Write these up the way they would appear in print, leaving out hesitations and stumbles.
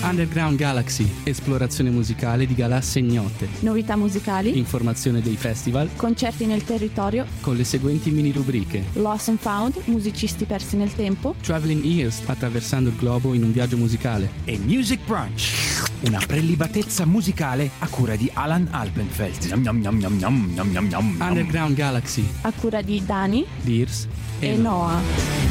Underground Galaxy, esplorazione musicale di galassie ignote. Novità musicali, Informazione dei festival, concerti nel territorio, con le seguenti mini rubriche: Lost and Found, musicisti persi nel tempo, Traveling Ears, attraversando il globo in un viaggio musicale, e Music Brunch, una prelibatezza musicale a cura di Alan Alpenfeld. Underground Galaxy, a cura di Dani Dears e Noah.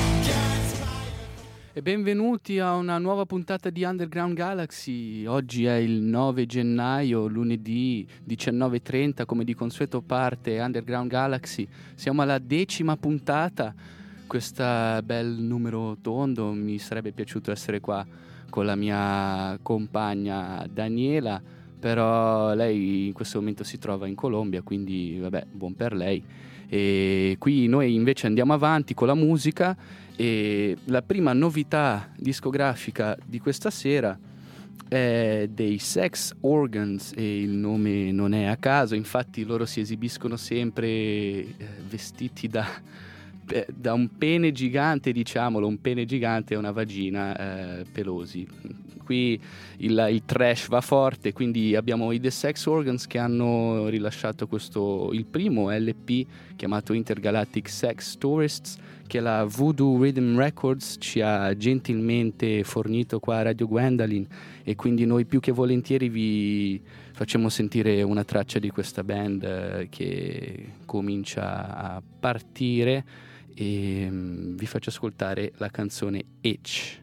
E benvenuti a una nuova puntata di Underground Galaxy. Oggi è il 9 gennaio, lunedì 19:30, come di consueto parte Underground Galaxy. Siamo alla 10ª puntata, questo bel numero tondo. Mi sarebbe piaciuto essere qua con la mia compagna Daniela, però lei in questo momento si trova in Colombia, quindi vabbè, buon per lei. E qui noi invece andiamo avanti con la musica, e la prima novità discografica di questa sera è dei Sex Organs, e il nome non è a caso. Infatti loro si esibiscono sempre vestiti da un pene gigante, diciamolo, un pene gigante e una vagina pelosi. Qui il trash va forte, quindi abbiamo i The Sex Organs che hanno rilasciato il primo LP chiamato Intergalactic Sex Tourists, che la Voodoo Rhythm Records ci ha gentilmente fornito qua a Radio Gwendolyn, e quindi noi più che volentieri vi facciamo sentire una traccia di questa band che comincia a partire, e vi faccio ascoltare la canzone Itch.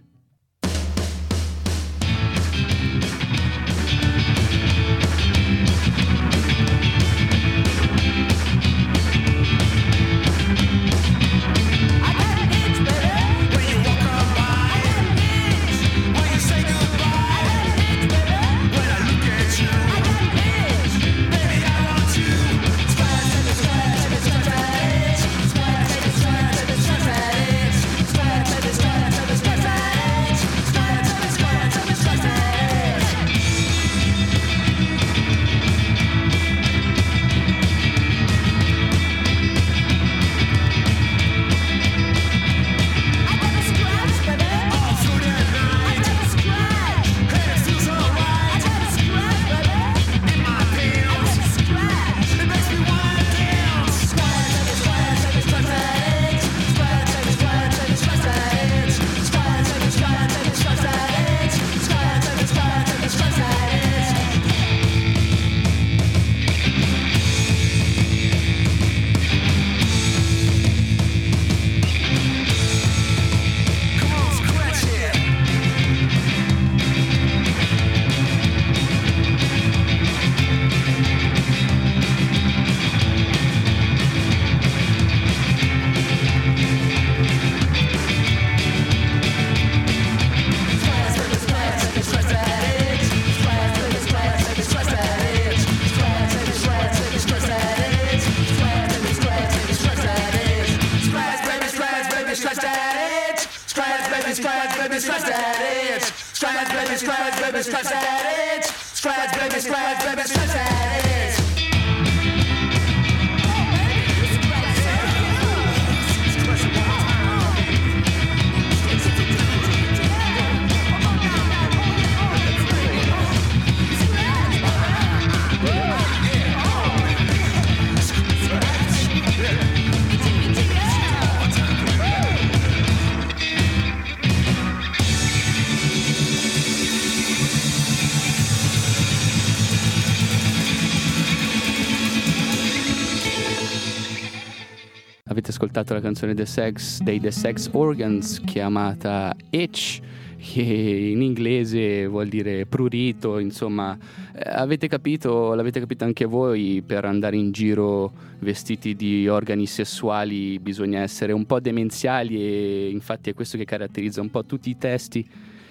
Avete ascoltato la canzone dei The Sex Organs chiamata Itch, che in inglese vuol dire prurito. Insomma, l'avete capito anche voi: per andare in giro vestiti di organi sessuali bisogna essere un po' demenziali, e infatti è questo che caratterizza un po' tutti i testi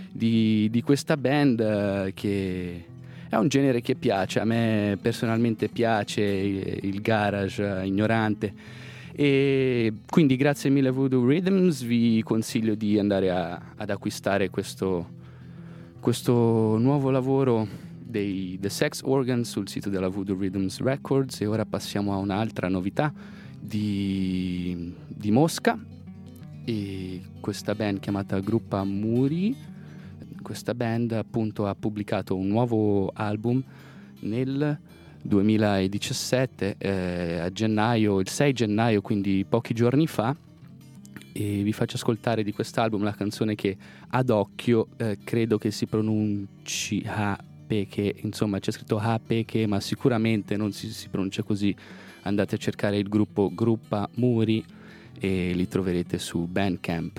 di questa band, che è un genere che piace. A me personalmente piace il garage ignorante. E quindi grazie mille a Voodoo Rhythms, vi consiglio di andare ad acquistare questo nuovo lavoro dei The Sex Organs sul sito della Voodoo Rhythms Records. E ora passiamo a un'altra novità di Mosca, e questa band chiamata Gruppa Muri questa band appunto ha pubblicato un nuovo album nel 2017, a gennaio, il 6 gennaio, quindi pochi giorni fa, e vi faccio ascoltare di quest'album la canzone che ad occhio credo che si pronunci Hapeke, insomma c'è scritto Hapeke, ma sicuramente non si pronuncia così. Andate a cercare il gruppo Gruppa Muri e li troverete su Bandcamp.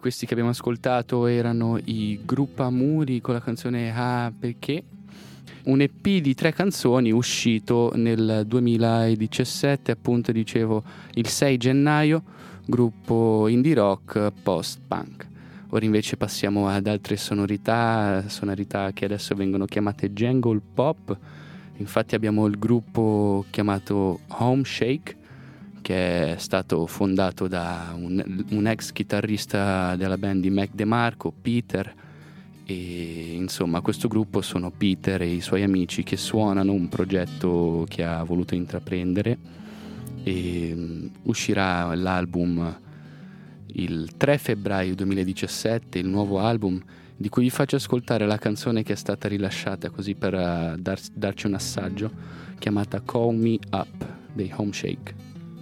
Questi che abbiamo ascoltato erano i Gruppa Muri con la canzone Ah Perché, un EP di 3 canzoni uscito nel 2017, appunto dicevo il 6 gennaio, gruppo indie rock post-punk. Ora invece passiamo ad altre sonorità che adesso vengono chiamate jangle pop. Infatti abbiamo il gruppo chiamato Homeshake, che è stato fondato da un ex chitarrista della band di Mac DeMarco, Peter, e insomma questo gruppo sono Peter e i suoi amici che suonano un progetto che ha voluto intraprendere, e uscirà l'album il 3 febbraio 2017, il nuovo album di cui vi faccio ascoltare la canzone che è stata rilasciata così per darci un assaggio, chiamata Call Me Up dei Homeshake.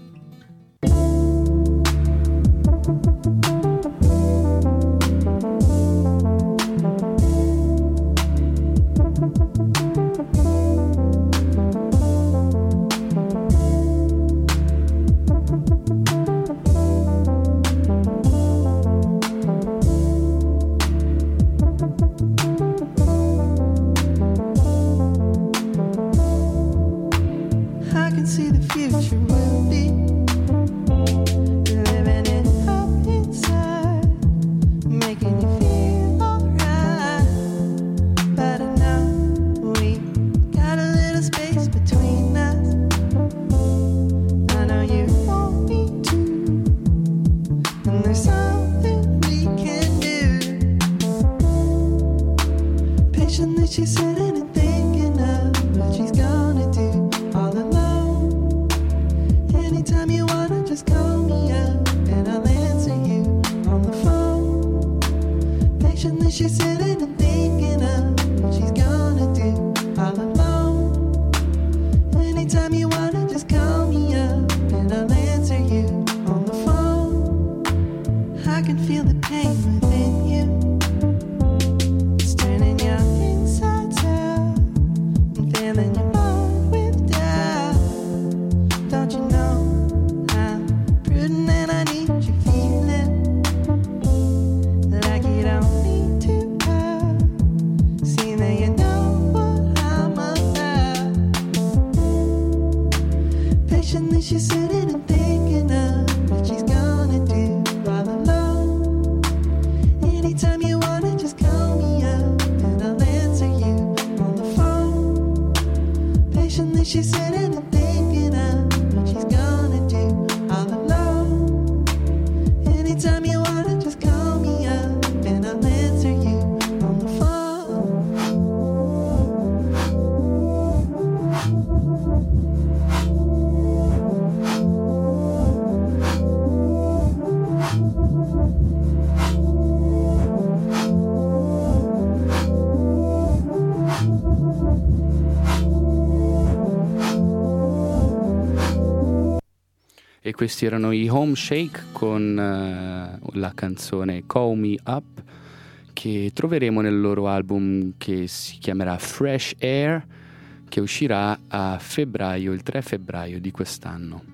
E questi erano i Homeshake con la canzone Call Me Up, che troveremo nel loro album che si chiamerà Fresh Air, che uscirà a febbraio, il 3 febbraio di quest'anno.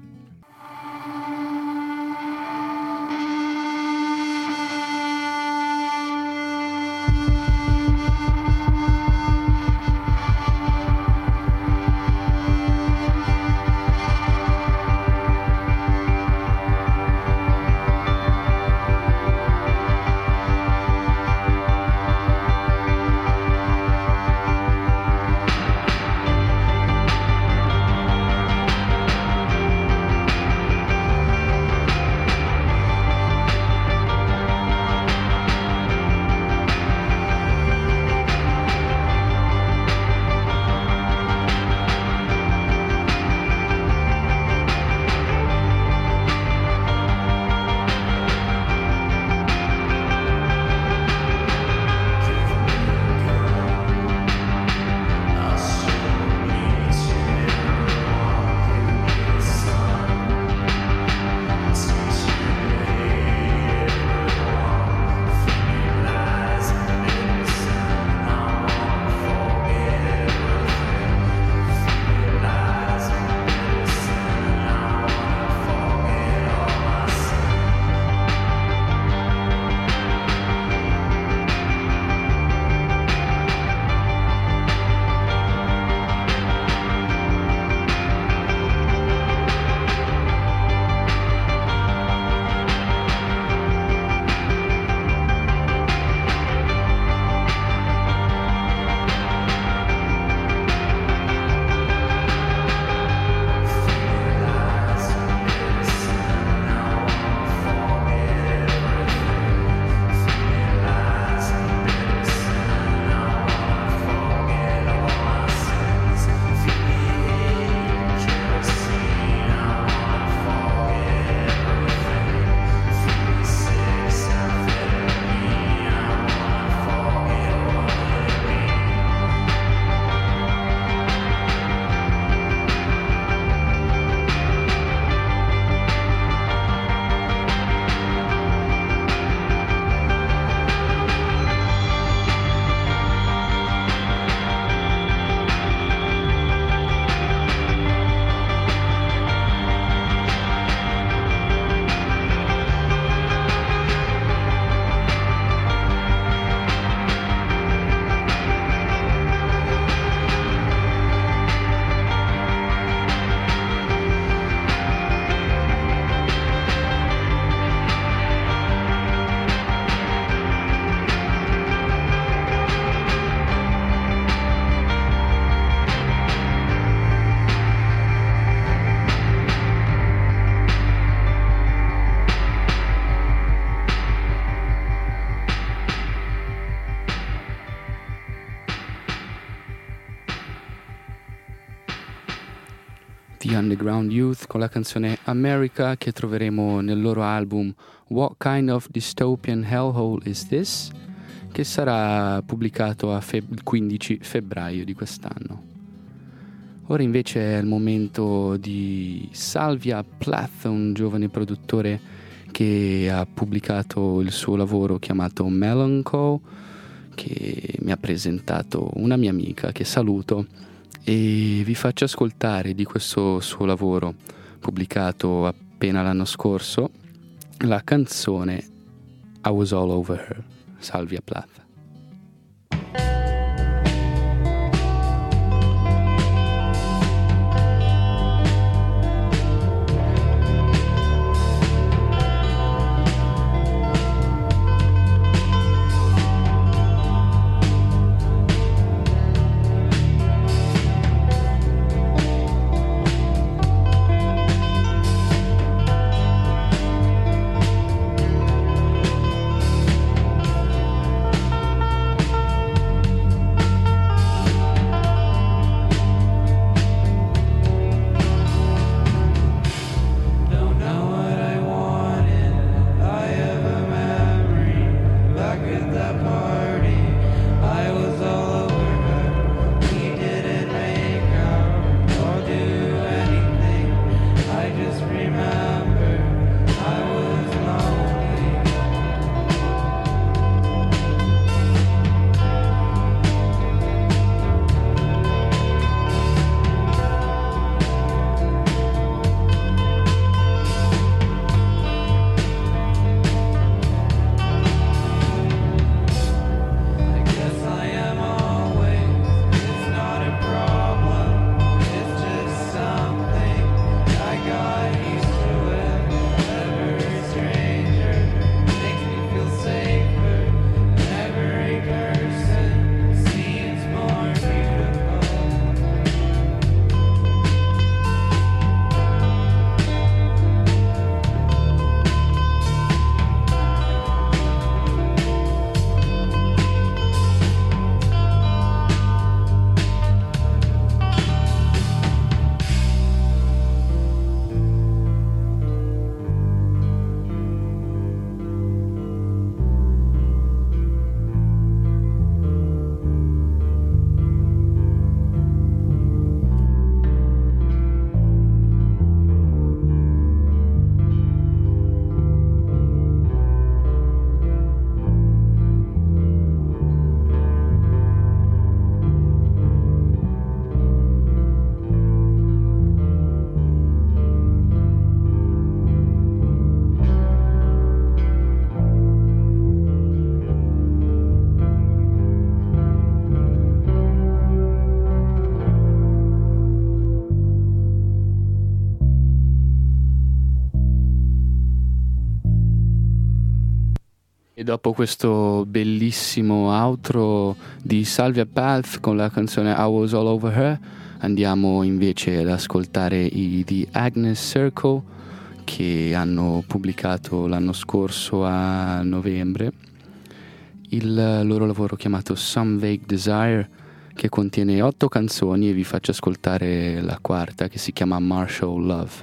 The Underground Youth con la canzone America, che troveremo nel loro album What Kind of Dystopian Hellhole Is This?, che sarà pubblicato il 15 febbraio di quest'anno. Ora invece è il momento di Sylvia Plath, un giovane produttore che ha pubblicato il suo lavoro chiamato Melancholy, che mi ha presentato una mia amica che saluto, e vi faccio ascoltare di questo suo lavoro pubblicato appena l'anno scorso la canzone I Was All Over Her, Sylvia Plath. E dopo questo bellissimo outro di Sylvia Plath con la canzone I Was All Over Her, andiamo invece ad ascoltare i The Agnes Circle, che hanno pubblicato l'anno scorso a novembre il loro lavoro chiamato Some Vague Desire, che contiene 8 canzoni, e vi faccio ascoltare la quarta, che si chiama Martial Love.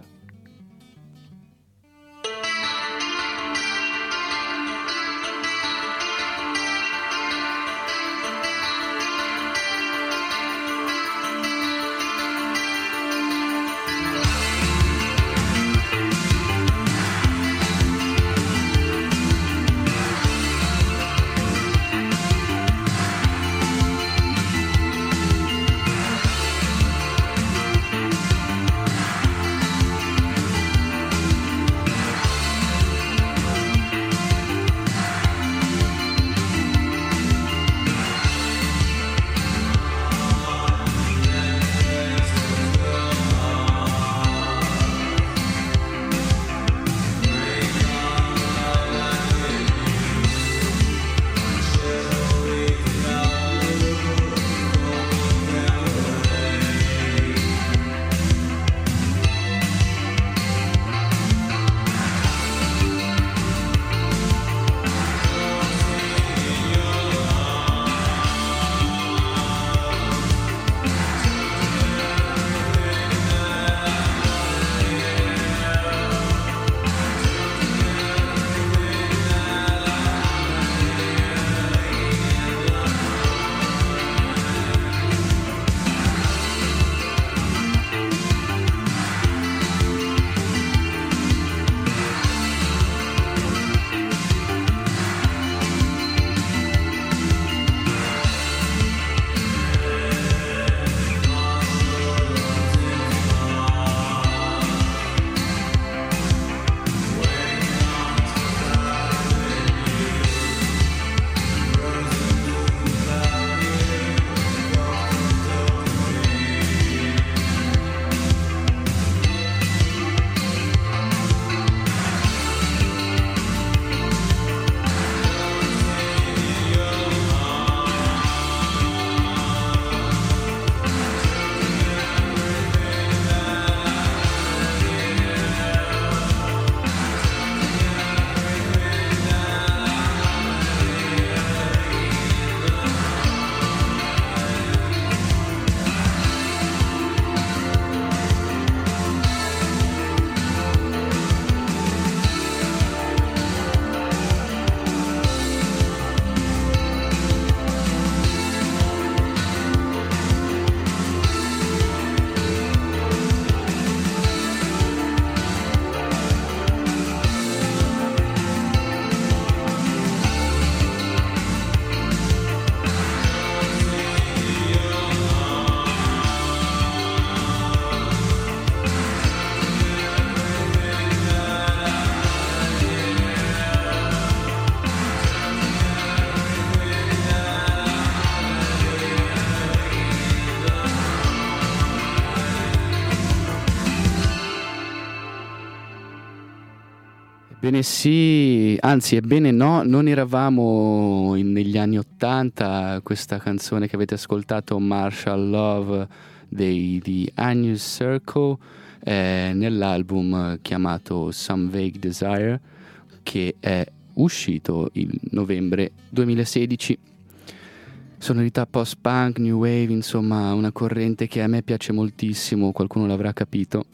Bene sì, anzi ebbene no, non eravamo negli anni '80. Questa canzone che avete ascoltato, Martial Love di Agnus Circle, nell'album chiamato Some Vague Desire, che è uscito il novembre 2016. Sonorità post-punk, new wave, insomma una corrente che a me piace moltissimo, qualcuno l'avrà capito.